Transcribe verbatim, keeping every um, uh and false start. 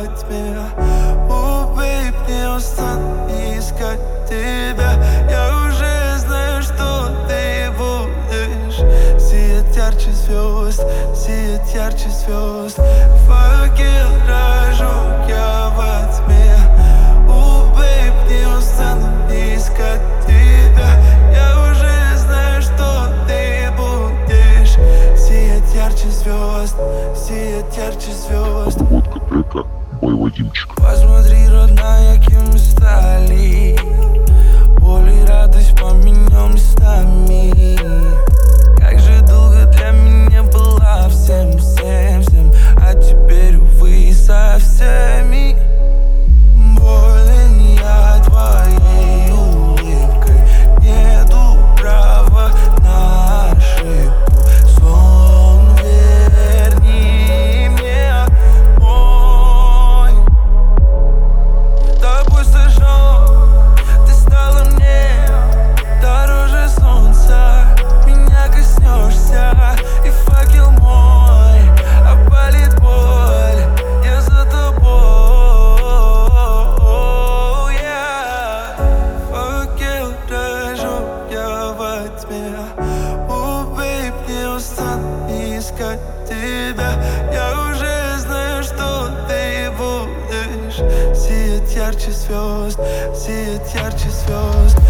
во тьме. О, бейб, не устану искать тебя. Я уже знаю, что ты будешь сиять ярче звезд, сиять ярче звезд. Факел рожу я во тьме. О, бейб, не устану искать тебя. Я уже знаю, что ты будешь сиять ярче звезд, сиять ярче звезд. Подводка трека «Бой Вадимчик». Посмотри, родная, кем мы стали. Боль и радость поменял местами. Как же долго для меня была всем, всем, всем, а теперь, увы, со всеми. Болен я твоей улыбкой, нету права на ошибку. Сон верни мне мой. Тобой сожжен, ты стала мне дороже солнца. Меня коснешься, и факел мой опалит боль. Я за тобой, yeah. Факел рожу я во тьме. О, бейб, не устану искать тебя. Я уже знаю, что ты будешь сиять ярче звезд, сиять ярче звезд.